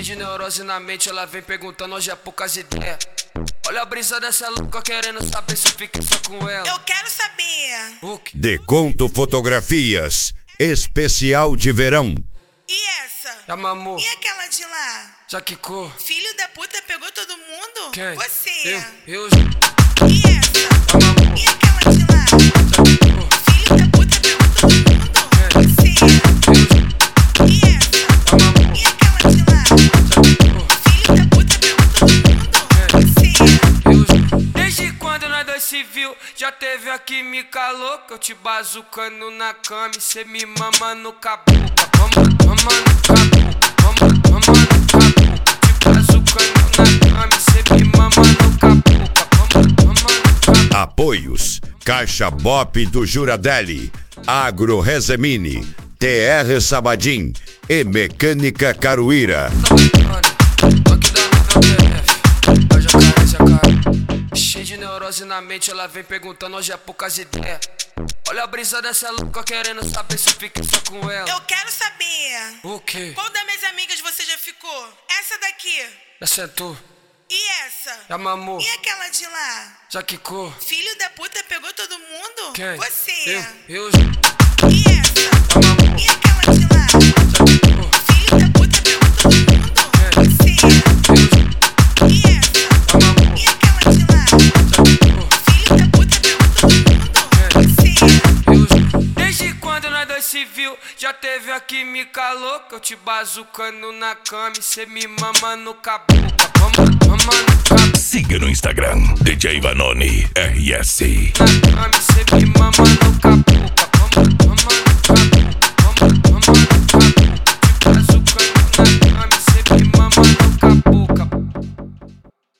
Cheio de neurose na mente, ela vem perguntando, hoje é poucas ideias. Olha a brisa dessa louca querendo saber se fica só com ela. Eu quero saber. O quê? Deconto Fotografias, especial de verão. E essa? Já mamou? E aquela de lá? Já quicou? Filho da puta pegou todo mundo? Quem? Você. Eu E essa? E aquela de lá? já quicou? Filho da puta pegou todo mundo? Você. E essa? E aquela de lá? Já quicou? Filho da puta pegou todo mundo? Você. Desde quando nós dois se viu, já teve a química louca. Eu te bazucando na cama e cê me mama no caboclo. Mama no caboclo, mama no caboclo. Te bazucando na cama e cê me mama no caboclo. Mama no caboclo. Apoios: Caixa Bop do Juradelli, Agro Rezemini, TR Sabadim e Mecânica Caruíra. Cheio de neurose na mente, ela vem perguntando, hoje é poucas ideias. Olha a brisa dessa louca querendo saber se fica só com ela. Eu quero saber. O quê? Qual das minhas amigas você já ficou? Essa daqui. Já sentou? E essa? Já mamou? E aquela de lá? Já quicou? Filho da puta pegou todo mundo? Quem? Você. Eu E essa? E aquela de lá? já quicou? Filho da puta pegou todo mundo? Você. E essa? E aquela de lá? Já quicou? Filho da puta pegou todo mundo? Você. Desde quando nós dois se viu, já teve a química louca. Eu te bazucando na cama e cê me mama no caboclo. Mama no caboclo. Siga no Instagram, DJ Vanoni RS. Na cama e cê me mama no caboclo.